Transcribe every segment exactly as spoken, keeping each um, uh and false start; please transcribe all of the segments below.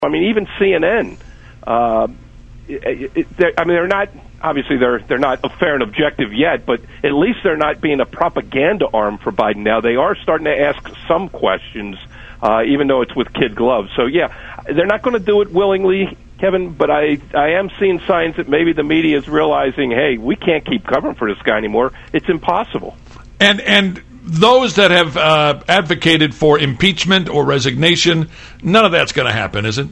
I mean, even C N N. Uh, it, it, I mean, they're not obviously they're they're not fair and objective yet, but at least they're not being a propaganda arm for Biden now. They are starting to ask some questions, uh, even though it's with kid gloves. So yeah, they're not going to do it willingly, Kevin. But I I am seeing signs that maybe the media is realizing, hey, we can't keep covering for this guy anymore. It's impossible. And and. Those that have uh, advocated for impeachment or resignation, none of that's going to happen, is it?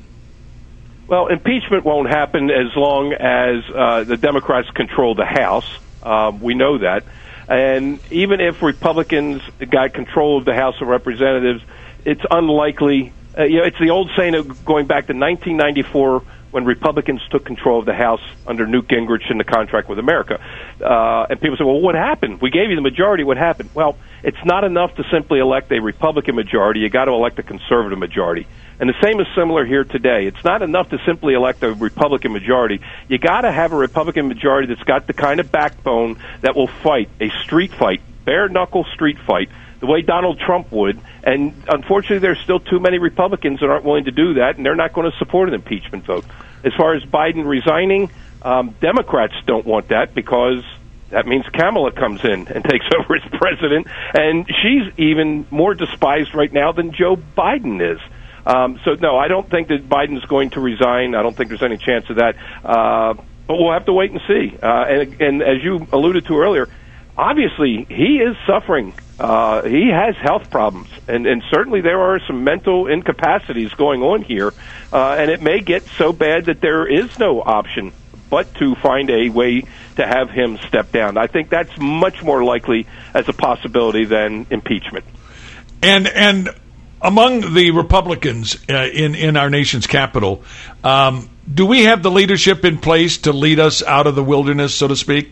Well, impeachment won't happen as long as uh, the Democrats control the House. Uh, we know that. And even if Republicans got control of the House of Representatives, it's unlikely. Uh, you know, it's the old saying of going back to nineteen ninety-four when Republicans took control of the House under Newt Gingrich in the contract with America. Uh, and people say, well, what happened? We gave you the majority. What happened? Well, it's not enough to simply elect a Republican majority. You got to elect a conservative majority. And the same is similar here today. It's not enough to simply elect a Republican majority. You got to have a Republican majority that's got the kind of backbone that will fight a street fight, bare-knuckle street fight, the way Donald Trump would. And unfortunately, there's still too many Republicans that aren't willing to do that, and they're not going to support an impeachment vote. As far as Biden resigning, um, Democrats don't want that because that means Kamala comes in and takes over as president, and she's even more despised right now than Joe Biden is. Um, so, no, I don't think that Biden's going to resign. I don't think there's any chance of that. Uh, but we'll have to wait and see. Uh, and, and as you alluded to earlier, obviously he is suffering. Uh, he has health problems, and, and certainly there are some mental incapacities going on here, uh, and it may get so bad that there is no option but to find a way to have him step down. I think that's much more likely as a possibility than impeachment. And and among the Republicans uh, in, in our nation's capital, um, do we have the leadership in place to lead us out of the wilderness, so to speak?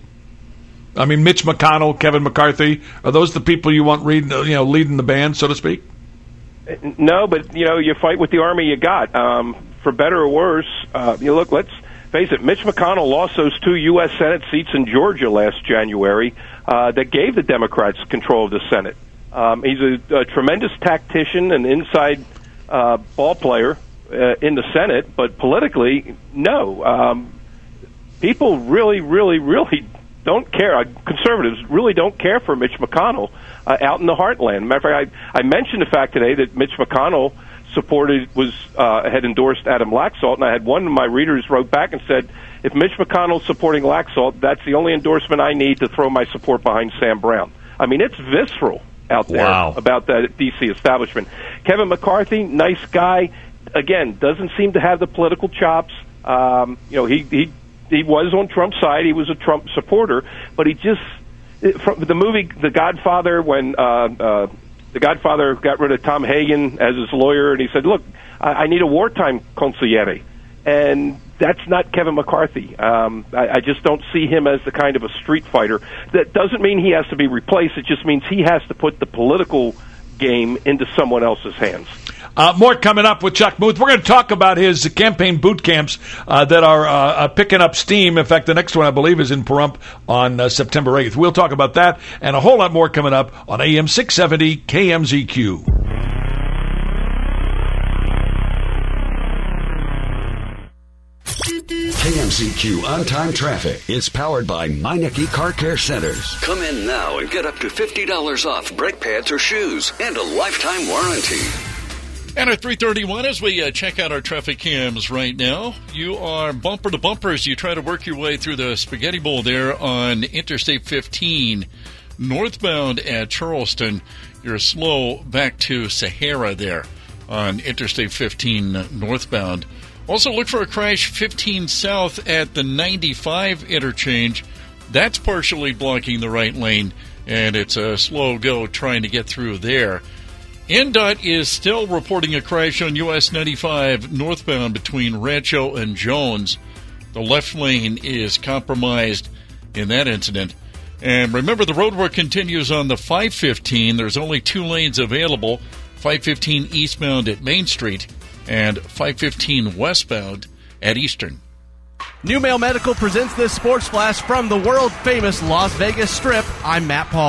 I mean, Mitch McConnell, Kevin McCarthy, are those the people you want reading, you know, leading the band, so to speak? No, but, you know, you fight with the army you got. Um, for better or worse, uh, you know, look, let's face it, Mitch McConnell lost those two U S Senate seats in Georgia last January uh, that gave the Democrats control of the Senate. Um, he's a, a tremendous tactician and inside uh, ball player uh, in the Senate, but politically, no. Um, people really, really, really don't care. Conservatives really don't care for Mitch McConnell uh, out in the heartland. Matter of fact, I, I mentioned the fact today that Mitch McConnell supported was uh, had endorsed Adam Laxalt, and I had one of my readers wrote back and said, if Mitch McConnell's supporting Laxalt, that's the only endorsement I need to throw my support behind Sam Brown. I mean, it's visceral out there wow. about the D C establishment. Kevin McCarthy, nice guy, again, doesn't seem to have the political chops. Um, you know, he he he was on Trump's side. He was a Trump supporter, but he just from the movie The Godfather, when uh, uh, The Godfather got rid of Tom Hagen as his lawyer, and he said, look, I, I need a wartime consigliere. And that's not Kevin McCarthy. Um, I, I just don't see him as the kind of a street fighter. That doesn't mean he has to be replaced. It just means he has to put the political game into someone else's hands. Uh, more coming up with Chuck Muth. We're going to talk about his campaign boot camps uh, that are uh, uh, picking up steam. In fact, the next one, I believe, is in Pahrump on uh, September eighth. We'll talk about that and a whole lot more coming up on A M six seventy K M Z Q. K M Z Q On-Time Traffic is powered by Meineke Car Care Centers. Come in now and get up to fifty dollars off brake pads or shoes and a lifetime warranty. And at three thirty-one, as we uh, check out our traffic cams right now, you are bumper to bumper as you try to work your way through the Spaghetti Bowl there on Interstate fifteen. Northbound at Charleston, you're slow back to Sahara there on Interstate fifteen northbound. Also look for a crash fifteen south at the ninety-five interchange. That's partially blocking the right lane, and it's a slow go trying to get through there. N D O T is still reporting a crash on U S ninety-five northbound between Rancho and Jones. The left lane is compromised in that incident. And remember, the roadwork continues on the five fifteen. There's only two lanes available, five fifteen eastbound at Main Street and five fifteen westbound at Eastern. New Mail Medical presents this sports flash from the world-famous Las Vegas Strip. I'm Matt Pauley.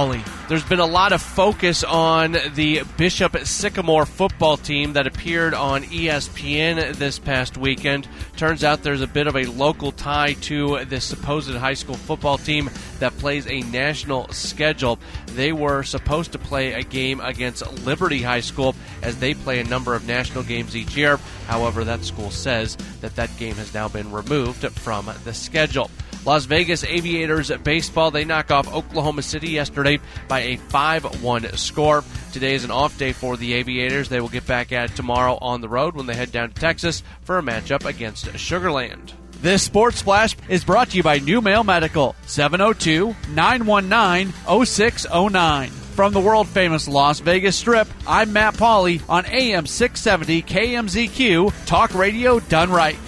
There's been a lot of focus on the Bishop Sycamore football team that appeared on E S P N this past weekend. Turns out there's a bit of a local tie to this supposed high school football team that plays a national schedule. They were supposed to play a game against Liberty High School as they play a number of national games each year. However, that school says that that game has now been removed from the schedule. Las Vegas Aviators baseball, they knock off Oklahoma City yesterday by a five one score. Today is an off day for the Aviators. They will get back at it tomorrow on the road when they head down to Texas for a matchup against Sugar Land. This Sports Flash is brought to you by New Mail Medical, seven oh two, nine one nine, oh six oh nine. From the world-famous Las Vegas Strip, I'm Matt Pauley on A M six seventy K M Z Q, Talk Radio done right.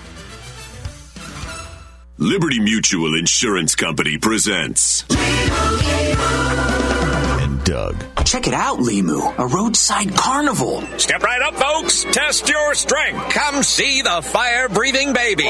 Liberty Mutual Insurance Company presents and Doug. Check it out, Limu, a roadside carnival. Step right up, folks. Test your strength. Come see the fire-breathing baby.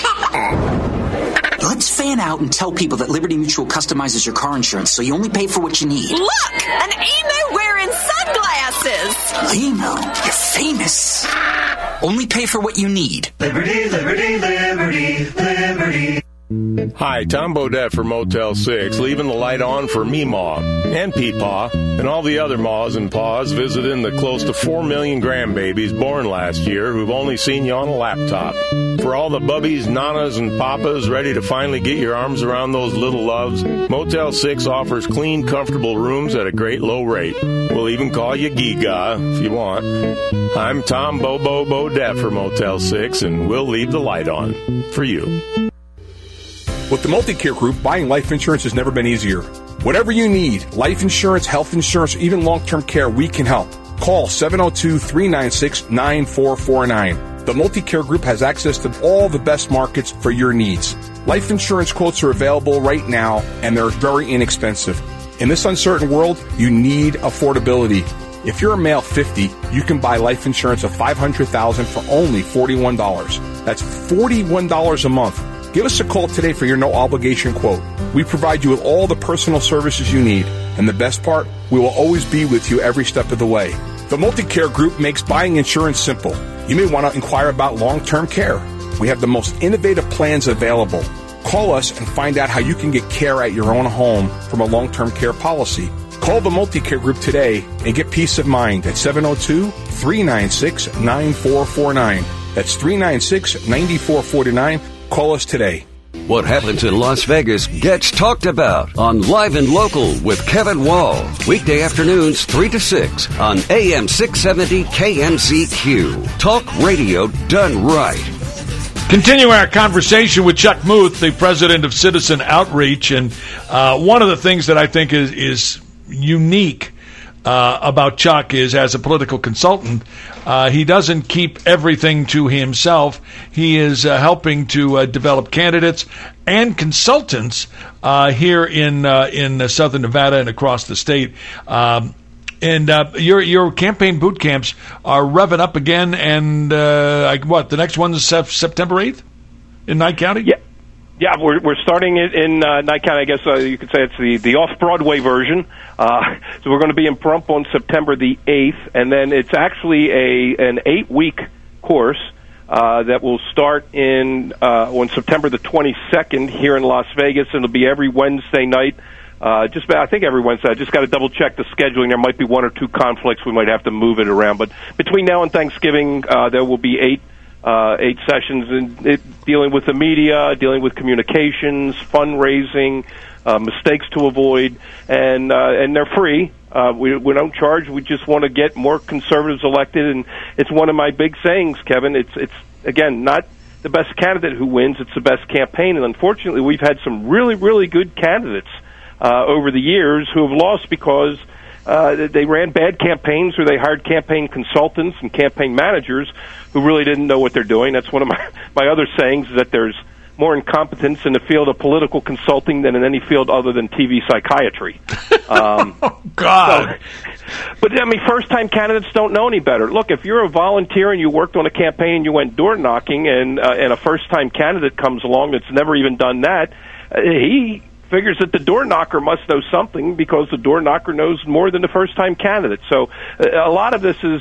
Let's fan out and tell people that Liberty Mutual customizes your car insurance so you only pay for what you need. Look! An emu wearing sunglasses! Limu, you're famous. Only pay for what you need. Liberty, liberty, liberty, liberty. Hi, Tom Bodette for Motel six, leaving the light on for Meemaw and Peepaw and all the other maws and paws visiting the close to four million grandbabies born last year who've only seen you on a laptop. For all the bubbies, nanas, and papas ready to finally get your arms around those little loves, Motel six offers clean, comfortable rooms at a great low rate. We'll even call you Giga if you want. I'm Tom Bobo Bodette for Motel six, and we'll leave the light on for you. With the Multicare Group, buying life insurance has never been easier. Whatever you need, life insurance, health insurance, or even long-term care, we can help. Call seven oh two, three nine six, nine four four nine. The Multicare Group has access to all the best markets for your needs. Life insurance quotes are available right now, and they're very inexpensive. In this uncertain world, you need affordability. If you're a male fifty, you can buy life insurance of five hundred thousand dollars for only forty-one dollars. That's forty-one dollars a month. Give us a call today for your no-obligation quote. We provide you with all the personal services you need. And the best part, we will always be with you every step of the way. The Multicare Group makes buying insurance simple. You may want to inquire about long-term care. We have the most innovative plans available. Call us and find out how you can get care at your own home from a long-term care policy. Call the Multicare Group today and get peace of mind at seven oh two, three nine six, nine four four nine. That's three nine six, nine four four nine. Call us today. What happens in Las Vegas gets talked about on Live and Local with Kevin Wall. Weekday afternoons, three to six on A M six seventy K M Z Q. Talk radio done right. Continue our conversation with Chuck Muth, the president of Citizen Outreach. And uh, one of the things that I think is, is unique Uh, about Chuck is, as a political consultant, uh, he doesn't keep everything to himself. He is uh, helping to uh, develop candidates and consultants uh, here in uh, in uh, Southern Nevada and across the state. Um, and uh, your your campaign boot camps are revving up again. And uh, like what the next one is September eighth in Nye County. Yeah. Yeah, we're we're starting it in uh, Nye County. I guess uh, you could say it's the, the off-Broadway version. Uh, so we're going to be in Pahrump on September the eighth, and then it's actually a an eight-week course uh, that will start in uh, on September the twenty-second here in Las Vegas, and it'll be every Wednesday night. Uh, just about, I think every Wednesday. I just got to double-check the scheduling. There might be one or two conflicts. We might have to move it around. But between now and Thanksgiving, uh, there will be eight Uh, eight sessions in it, dealing with the media, dealing with communications, fundraising, uh, mistakes to avoid, and uh, and they're free. Uh, we we don't charge. We just want to get more conservatives elected, and it's one of my big sayings, Kevin. It's it's again not the best candidate who wins; it's the best campaign. And unfortunately, we've had some really really good candidates uh, over the years who have lost because Uh, they ran bad campaigns, or they hired campaign consultants and campaign managers who really didn't know what they're doing. That's one of my, my other sayings, is that there's more incompetence in the field of political consulting than in any field other than T V psychiatry. Um, oh, God. So, but, I mean, first-time candidates don't know any better. Look, if you're a volunteer and you worked on a campaign and you went door-knocking, and, uh, and a first-time candidate comes along that's never even done that, uh, he figures that the door knocker must know something because the door knocker knows more than the first-time candidate. So uh, a lot of this is,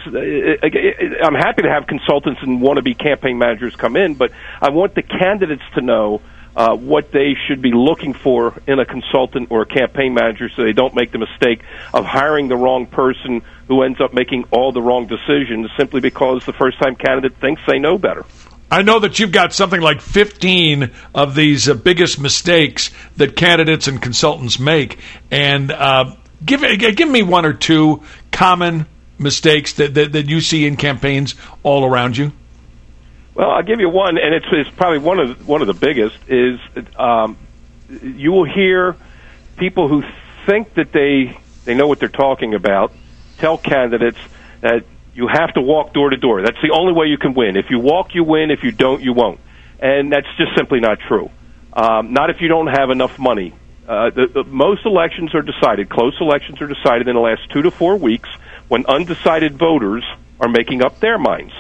uh, I'm happy to have consultants and wannabe campaign managers come in, but I want the candidates to know uh, what they should be looking for in a consultant or a campaign manager so they don't make the mistake of hiring the wrong person who ends up making all the wrong decisions simply because the first-time candidate thinks they know better. I know that you've got something like fifteen of these uh, biggest mistakes that candidates and consultants make. And uh, give give me one or two common mistakes that, that, that you see in campaigns all around you. Well, I'll give you one, and it's, it's probably one of the, one of the biggest, is um, you will hear people who think that they, they know what they're talking about tell candidates that you have to walk door to door. That's the only way you can win. If you walk, you win. If you don't, you won't. And that's just simply not true. Um, not if you don't have enough money. Uh, the, the, most elections are decided, close elections are decided in the last two to four weeks when undecided voters are making up their minds.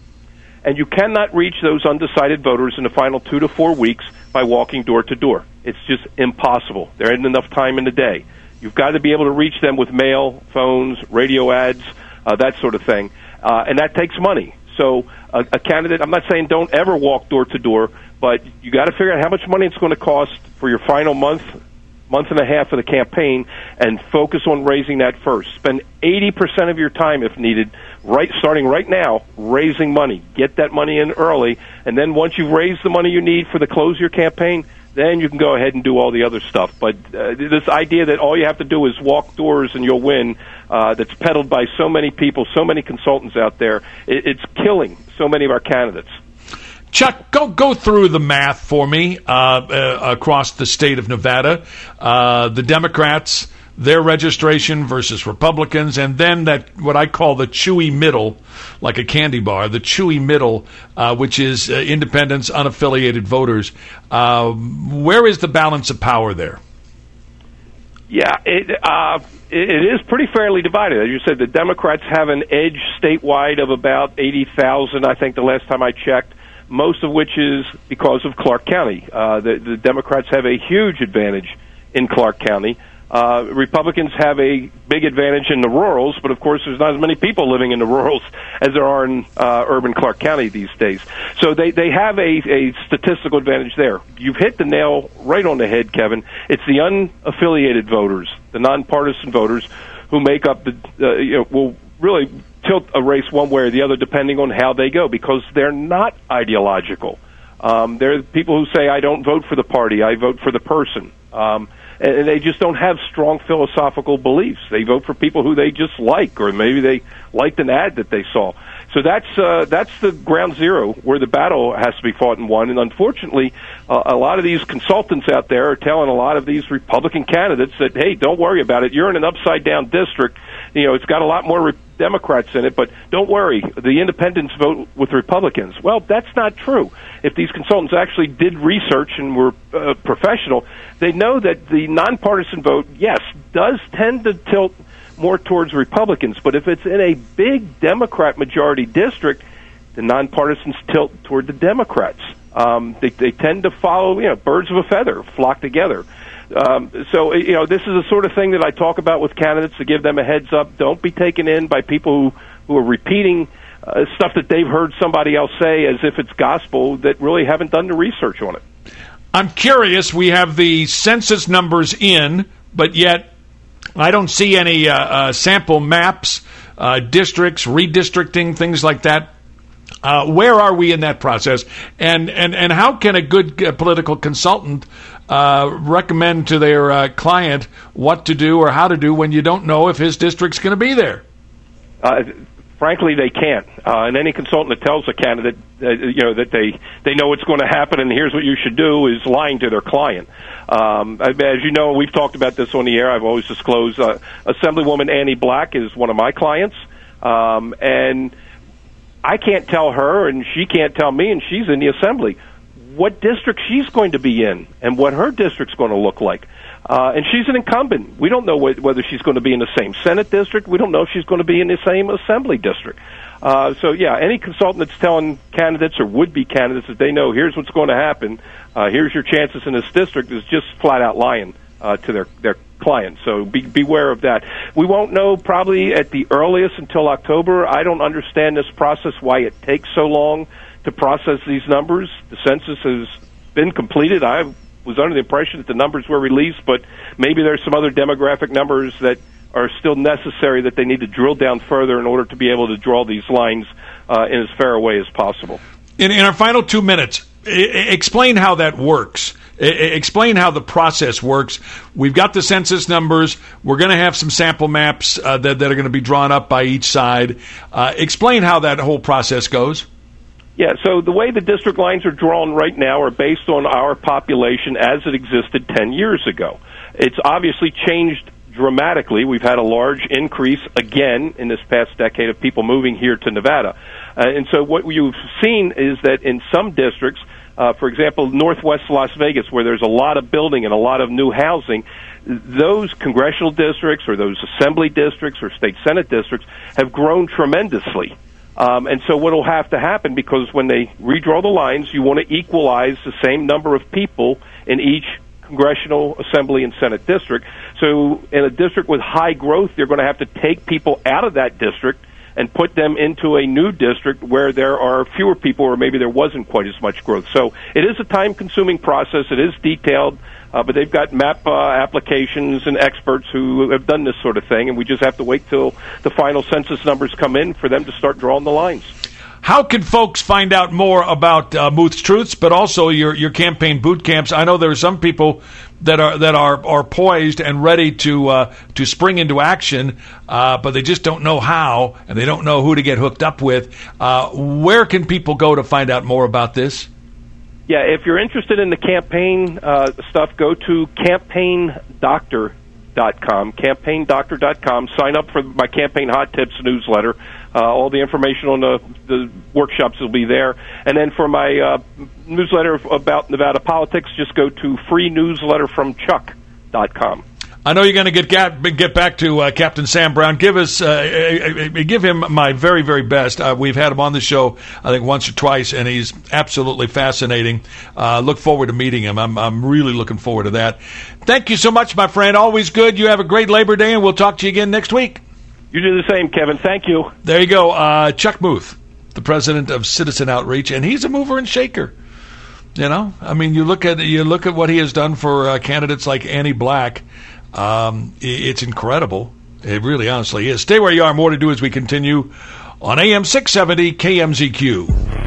And you cannot reach those undecided voters in the final two to four weeks by walking door to door. It's just impossible. There isn't enough time in the day. You've got to be able to reach them with mail, phones, radio ads, Uh, that sort of thing, uh, and that takes money. So uh, a candidate, I'm not saying don't ever walk door to door, but you got to figure out how much money it's going to cost for your final month, month and a half of the campaign, and focus on raising that first. Spend eighty percent of your time, if needed, right starting right now, raising money. Get that money in early, and then once you've raised the money you need for the close of your campaign, then you can go ahead and do all the other stuff. But uh, this idea that all you have to do is walk doors and you'll win, uh, that's peddled by so many people, so many consultants out there, it, it's killing so many of our candidates. Chuck, go go through the math for me uh, uh, across the state of Nevada. Uh, the Democrats, their registration versus Republicans, and then that what I call the chewy middle, like a candy bar, the chewy middle, uh, which is uh, independents, unaffiliated voters. Uh, where is the balance of power there? Yeah, it, uh, it, it is pretty fairly divided. As you said, the Democrats have an edge statewide of about eighty thousand, I think, the last time I checked, most of which is because of Clark County. Uh, the, the Democrats have a huge advantage in Clark County. Uh, Republicans have a big advantage in the rurals, but of course there's not as many people living in the rurals as there are in uh, urban Clark County these days. So they, they have a, a statistical advantage there. You've hit the nail right on the head, Kevin. It's the unaffiliated voters, the nonpartisan voters, who make up the, uh, you know, will really tilt a race one way or the other depending on how they go, because they're not ideological. Um, they're people who say, I don't vote for the party, I vote for the person. Um, and they just don't have strong philosophical beliefs. They vote for people who they just like, or maybe they liked an ad that they saw. So that's uh, that's the ground zero where the battle has to be fought and won. And unfortunately, uh, a lot of these consultants out there are telling a lot of these Republican candidates that, hey, don't worry about it. You're in an upside-down district. You know, it's got a lot more re- Democrats in it, but don't worry, the independents vote with Republicans. Well, that's not true. If these consultants actually did research and were uh, professional, they know that the nonpartisan vote, yes, does tend to tilt more towards Republicans, but if it's in a big Democrat majority district, the nonpartisans tilt toward the Democrats. Um, they, they tend to follow, you know, birds of a feather, flock together. Um, so, you know, this is the sort of thing that I talk about with candidates to give them a heads up. Don't be taken in by people who, who are repeating uh, stuff that they've heard somebody else say as if it's gospel that really haven't done the research on it. I'm curious. We have the census numbers in, but yet I don't see any uh, uh, sample maps, uh, districts, redistricting, things like that. Uh, where are we in that process? And and, and how can a good uh, political consultant uh, recommend to their uh, client what to do or how to do when you don't know if his district's going to be there? Uh, frankly, they can't. Uh, and any consultant that tells a candidate, uh, you know, that they, they know what's going to happen and here's what you should do is lying to their client. Um, as you know, we've talked about this on the air. I've always disclosed uh, Assemblywoman Annie Black is one of my clients, um, and I can't tell her, and she can't tell me, and she's in the Assembly, what district she's going to be in and what her district's going to look like. Uh, and she's an incumbent. We don't know wh- whether she's going to be in the same Senate district. We don't know if she's going to be in the same Assembly district. Uh, so, yeah, any consultant that's telling candidates or would-be candidates that they know here's what's going to happen, uh, here's your chances in this district, is just flat-out lying uh, to their, their clients. So be, beware of that. We won't know probably at the earliest until October. I don't understand this process, why it takes so long to process these numbers. The census has been completed. I was under the impression that the numbers were released, but maybe there's some other demographic numbers that are still necessary that they need to drill down further in order to be able to draw these lines uh, in as fair a way as possible. In, in our final two minutes, I- explain how that works. I- explain how the process works. We've got the census numbers. We're going to have some sample maps uh, that, that are going to be drawn up by each side. Uh, explain how that whole process goes. Yeah, so the way the district lines are drawn right now are based on our population as it existed ten years ago. It's obviously changed dramatically. We've had a large increase again in this past decade of people moving here to Nevada. Uh, and so what you've seen is that in some districts, uh, for example, northwest Las Vegas, where there's a lot of building and a lot of new housing, those congressional districts or those assembly districts or state senate districts have grown tremendously. Um, and so what will have to happen, because when they redraw the lines, you want to equalize the same number of people in each congressional, assembly, and senate district. So in a district with high growth, you're going to have to take people out of that district and put them into a new district where there are fewer people or maybe there wasn't quite as much growth. So it is a time-consuming process. It is detailed, uh, but they've got map uh, applications and experts who have done this sort of thing, and we just have to wait till the final census numbers come in for them to start drawing the lines. How can folks find out more about uh, Muth's Truths, but also your, your campaign boot camps? I know there are some people that are that are, are poised and ready to uh, to spring into action, uh, but they just don't know how, and they don't know who to get hooked up with. Uh, where can people go to find out more about this? Yeah, if you're interested in the campaign uh, stuff, go to campaign doctor dot com, campaign doctor dot com. Sign up for my Campaign Hot Tips newsletter. Uh, all the information on the, the workshops will be there. And then for my uh, newsletter about Nevada politics, just go to free newsletter from chuck dot com. I know you're going to get get back to uh, Captain Sam Brown. Give us, uh, give him my very, very best. Uh, we've had him on the show, I think, once or twice, and he's absolutely fascinating. Uh, look forward to meeting him. I'm, I'm really looking forward to that. Thank you so much, my friend. Always good. You have a great Labor Day, and we'll talk to you again next week. You do the same, Kevin. Thank you. There you go. Uh, Chuck Muth, the president of Citizen Outreach, and he's a mover and shaker. You know, I mean, you look at you look at what he has done for uh, candidates like Annie Black. Um, it's incredible. It really, honestly is. Stay where you are. More to do as we continue on A M six seventy K M Z Q.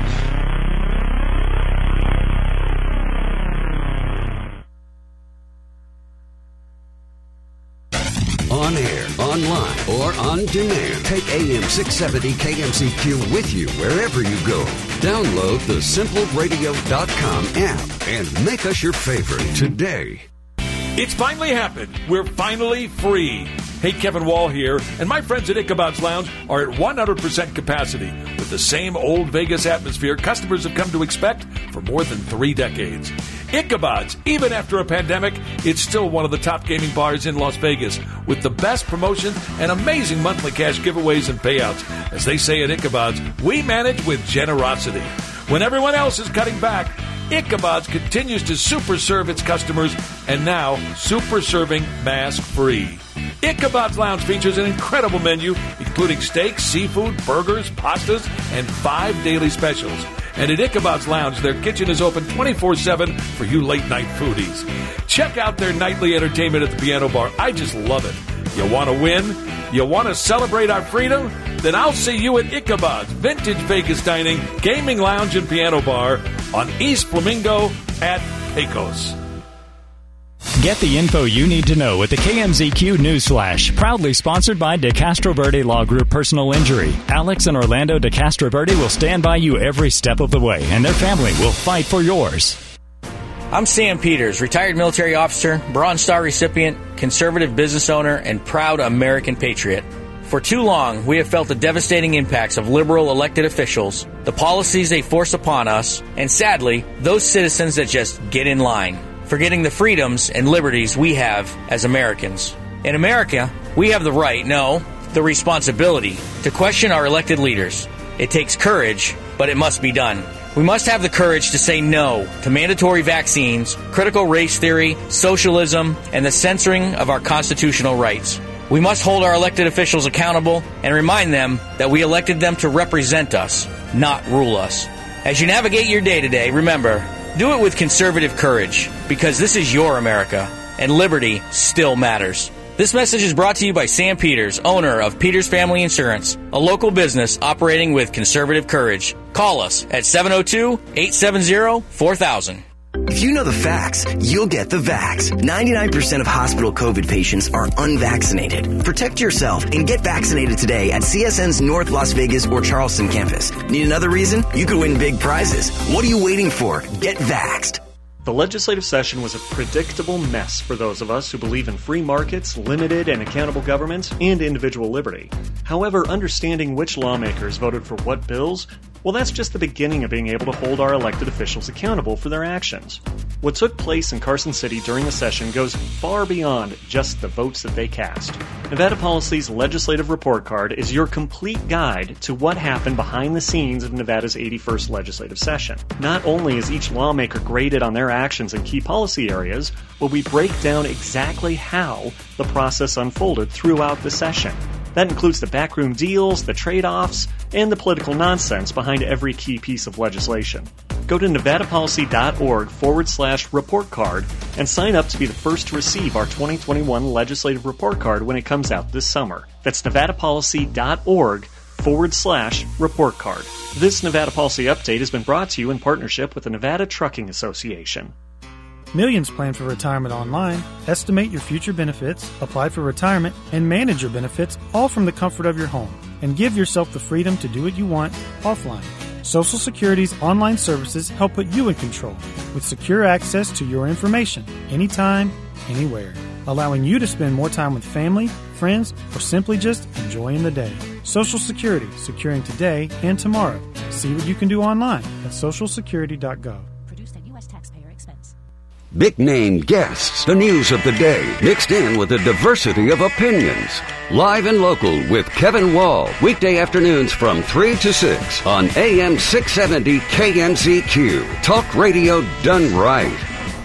On air, online, or on demand. Take A M six seventy K M Z Q with you wherever you go. Download the simple radio dot com app and make us your favorite today. It's finally happened. We're finally free. Hey, Kevin Wall here, and my friends at Ichabod's Lounge are at one hundred percent capacity with the same old Vegas atmosphere customers have come to expect for more than three decades. Ichabod's, even after a pandemic, it's still one of the top gaming bars in Las Vegas with the best promotions and amazing monthly cash giveaways and payouts. As they say at Ichabod's, we manage with generosity. When everyone else is cutting back, Ichabod's continues to super serve its customers, and now super serving mask-free. Ichabod's Lounge features an incredible menu, including steaks, seafood, burgers, pastas, and five daily specials. And at Ichabod's Lounge, their kitchen is open twenty-four seven for you late-night foodies. Check out their nightly entertainment at the Piano Bar. I just love it. You want to win? You want to celebrate our freedom? Then I'll see you at Ichabod's Vintage Vegas Dining, Gaming Lounge, and Piano Bar on East Flamingo at Pecos. Get the info you need to know with the K M Z Q Newsflash, proudly sponsored by De Castroverde Law Group Personal Injury. Alex and Orlando De Castroverde will stand by you every step of the way, and their family will fight for yours. I'm Sam Peters, retired military officer, Bronze Star recipient, conservative business owner, and proud American patriot. For too long, we have felt the devastating impacts of liberal elected officials, the policies they force upon us, and sadly, those citizens that just get in line, forgetting the freedoms and liberties we have as Americans. In America, we have the right, no, the responsibility, to question our elected leaders. It takes courage, but it must be done. We must have the courage to say no to mandatory vaccines, critical race theory, socialism, and the censoring of our constitutional rights. We must hold our elected officials accountable and remind them that we elected them to represent us, not rule us. As you navigate your day-to-day, remember, do it with conservative courage, because this is your America, and liberty still matters. This message is brought to you by Sam Peters, owner of Peters Family Insurance, a local business operating with conservative courage. Call us at seven oh two, eight seven zero, four thousand. If you know the facts, you'll get the vax. ninety-nine percent of hospital COVID patients are unvaccinated. Protect yourself and get vaccinated today at C S N's North Las Vegas or Charleston campus. Need another reason? You could win big prizes. What are you waiting for? Get vaxxed. The legislative session was a predictable mess for those of us who believe in free markets, limited and accountable government, and individual liberty. However, understanding which lawmakers voted for what bills, well, that's just the beginning of being able to hold our elected officials accountable for their actions. What took place in Carson City during the session goes far beyond just the votes that they cast. Nevada Policy's legislative report card is your complete guide to what happened behind the scenes of Nevada's eighty-first legislative session. Not only is each lawmaker graded on their actions in key policy areas, but we break down exactly how the process unfolded throughout the session. That includes the backroom deals, the trade-offs, and the political nonsense behind every key piece of legislation. Go to nevadapolicy.org forward slash report card and sign up to be the first to receive our twenty twenty-one legislative report card when it comes out this summer. That's nevadapolicy.org forward slash report card. This Nevada Policy Update has been brought to you in partnership with the Nevada Trucking Association. Millions plan for retirement online. Estimate your future benefits, apply for retirement, and manage your benefits all from the comfort of your home. And give yourself the freedom to do what you want offline. Social Security's online services help put you in control with secure access to your information anytime, anywhere, allowing you to spend more time with family, friends, or simply just enjoying the day. Social Security, securing today and tomorrow. See what you can do online at social security dot gov. Produced at U S taxpayer expense. Big name guests, the news of the day, mixed in with a diversity of opinions. Live and local with Kevin Wall, weekday afternoons from three to six on A M six seventy K M Z Q. Talk radio done right.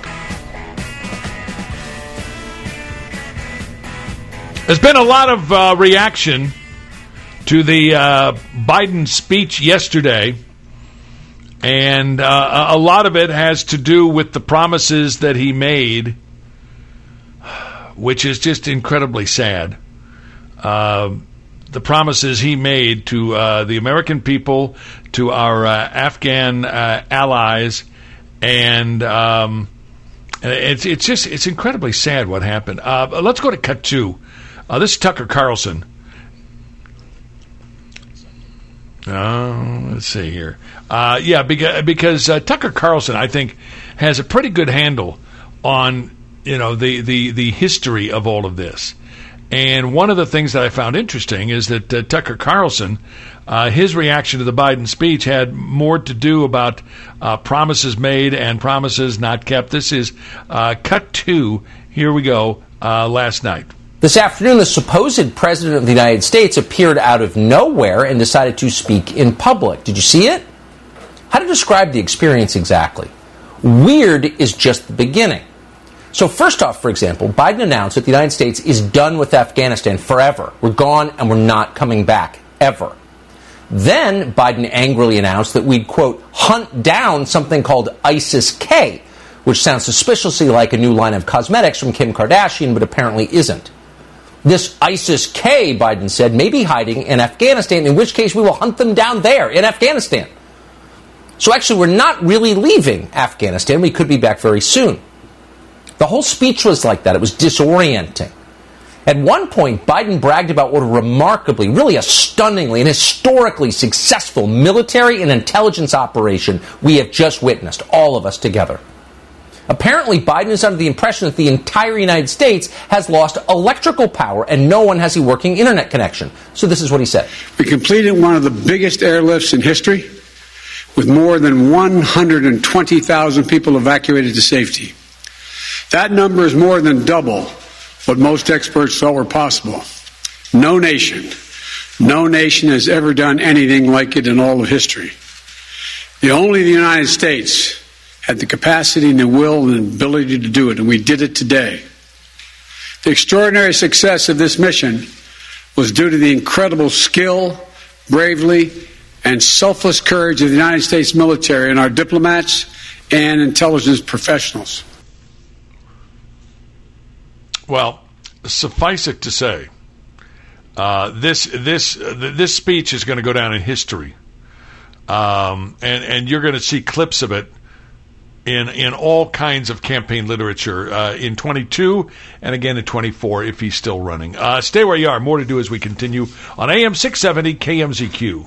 There's been a lot of uh, reaction to the uh, Biden speech yesterday, and uh, a lot of it has to do with the promises that he made, which is just incredibly sad. Uh, the promises he made to uh, the American people, to our uh, Afghan uh, allies, and um, it's it's just it's incredibly sad what happened. Uh, let's go to cut two. Uh, this is Tucker Carlson. Oh, let's see here. Uh, yeah, because, because uh, Tucker Carlson, I think, has a pretty good handle on, you know, the, the, the history of all of this. And one of the things that I found interesting is that uh, Tucker Carlson, uh, his reaction to the Biden speech had more to do about uh, promises made and promises not kept. This is uh, cut two. Here we go. Uh, last night. This afternoon, the supposed president of the United States appeared out of nowhere and decided to speak in public. Did you see it? How to describe the experience exactly? Weird is just the beginning. So first off, for example, Biden announced that the United States is done with Afghanistan forever. We're gone and we're not coming back, ever. Then Biden angrily announced that we'd, quote, hunt down something called ISIS-K, which sounds suspiciously like a new line of cosmetics from Kim Kardashian, but apparently isn't. This ISIS-K, Biden said, may be hiding in Afghanistan, in which case we will hunt them down there in Afghanistan. So actually, we're not really leaving Afghanistan. We could be back very soon. The whole speech was like that. It was disorienting. At one point, Biden bragged about what a remarkably, really a stunningly and historically successful military and intelligence operation we have just witnessed, all of us together. Apparently, Biden is under the impression that the entire United States has lost electrical power and no one has a working internet connection. So this is what he said. We completed one of the biggest airlifts in history with more than one hundred twenty thousand people evacuated to safety. That number is more than double what most experts thought were possible. No nation, No nation has ever done anything like it in all of history. The only the United States had the capacity and the will and ability to do it, and we did it today. The extraordinary success of this mission was due to the incredible skill, bravery, and selfless courage of the United States military and our diplomats and intelligence professionals. Well, suffice it to say, uh, this this uh, this speech is going to go down in history, um, and and you're going to see clips of it in in all kinds of campaign literature uh, in twenty-two and again in twenty-four if he's still running. Uh, stay where you are. More to do as we continue on A M six seventy K M Z Q.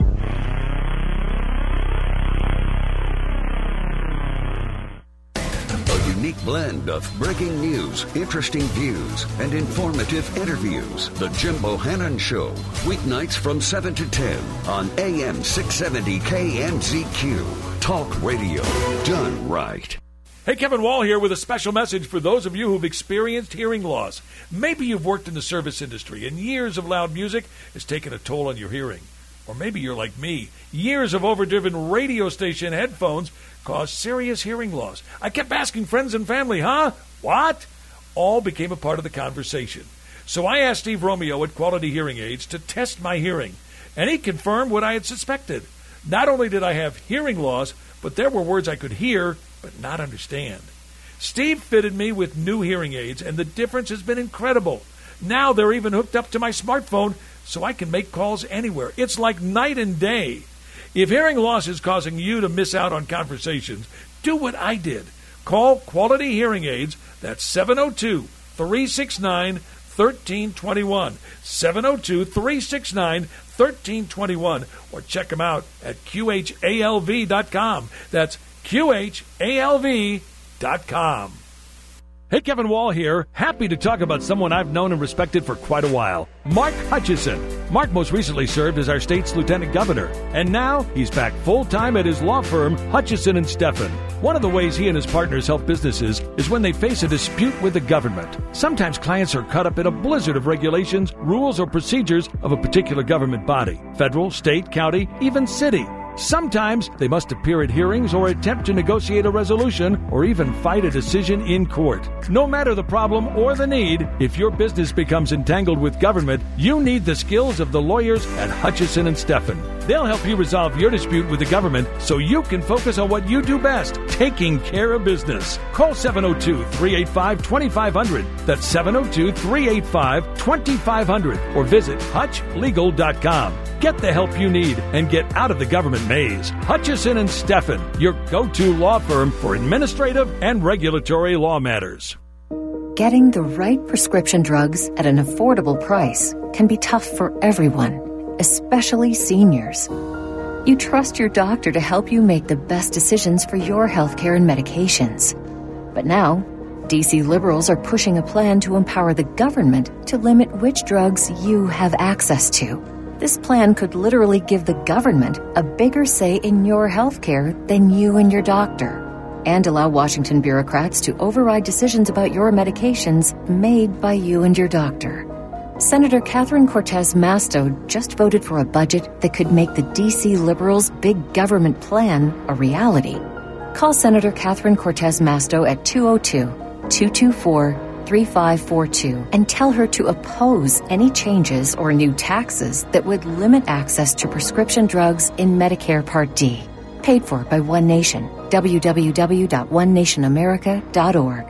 A unique blend of breaking news, interesting views, and informative interviews. The Jim Bohannon Show, weeknights from seven to ten on A M six seventy K M Z Q. Talk radio done right. Hey, Kevin Wall here with a special message for those of you who've experienced hearing loss. Maybe you've worked in the service industry and years of loud music has taken a toll on your hearing. Or maybe you're like me. Years of overdriven radio station headphones caused serious hearing loss. I kept asking friends and family, huh? What? All became a part of the conversation. So I asked Steve Romeo at Quality Hearing Aids to test my hearing, and he confirmed what I had suspected. Not only did I have hearing loss, but there were words I could hear but not understand. Steve fitted me with new hearing aids, and the difference has been incredible. Now they're even hooked up to my smartphone, so I can make calls anywhere. It's like night and day. If hearing loss is causing you to miss out on conversations, do what I did. Call Quality Hearing Aids. That's seven oh two, three six nine, one three two one. seven oh two, three six nine, one three two one. Or check them out at Q H A L V dot com. That's Q H A L V dot com. Hey, Kevin Wall here. Happy to talk about someone I've known and respected for quite a while, Mark Hutchison. Mark most recently served as our state's lieutenant governor, and now he's back full-time at his law firm, Hutchison and Steffen. One of the ways he and his partners help businesses is when they face a dispute with the government. Sometimes clients are caught up in a blizzard of regulations, rules, or procedures of a particular government body, federal, state, county, even city. Sometimes they must appear at hearings or attempt to negotiate a resolution or even fight a decision in court. No matter the problem or the need, if your business becomes entangled with government, you need the skills of the lawyers at Hutchison and Steffen. They'll help you resolve your dispute with the government so you can focus on what you do best, taking care of business. Call seven oh two, three eight five, two five zero zero. That's seven oh two, three eight five, two five zero zero. Or visit hutch legal dot com. Get the help you need and get out of the government maze. Hutchison and Steffen, your go-to law firm for administrative and regulatory law matters. Getting the right prescription drugs at an affordable price can be tough for everyone, especially seniors. You trust your doctor to help you make the best decisions for your healthcare and medications. But now, D C liberals are pushing a plan to empower the government to limit which drugs you have access to. This plan could literally give the government a bigger say in your health care than you and your doctor, and allow Washington bureaucrats to override decisions about your medications made by you and your doctor. Senator Catherine Cortez Masto just voted for a budget that could make the D C liberals' big government plan a reality. Call Senator Catherine Cortez Masto at two oh two, two two four, three five four two and tell her to oppose any changes or new taxes that would limit access to prescription drugs in Medicare Part D. Paid for by One Nation. w w w dot one nation america dot org.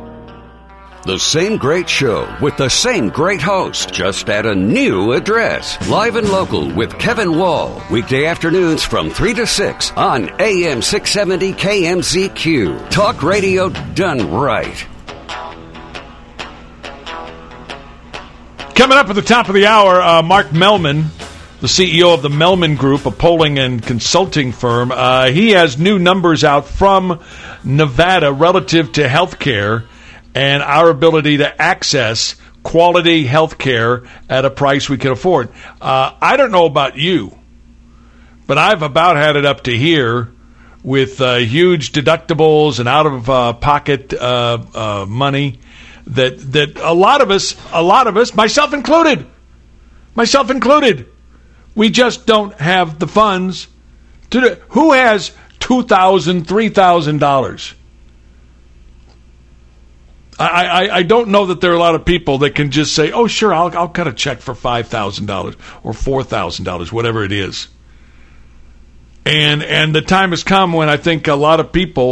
The same great show with the same great host, just at a new address. Live and Local with Kevin Wall. Weekday afternoons from three to six on A M six seventy K M Z Q. Talk radio done right. Coming up at the top of the hour, uh, Mark Mellman, the C E O of the Mellman Group, a polling and consulting firm. Uh, he has new numbers out from Nevada relative to health care and our ability to access quality health care at a price we can afford. Uh, I don't know about you, but I've about had it up to here with uh, huge deductibles and out-of-pocket uh, uh, money that that a lot of us, a lot of us, myself included, myself included, We just don't have the funds to do. Who has two thousand dollars, three thousand dollars? I, I, I don't know that there are a lot of people that can just say, oh, sure, I'll, I'll cut a check for five thousand dollars or four thousand dollars, whatever it is. And and the time has come when I think a lot of people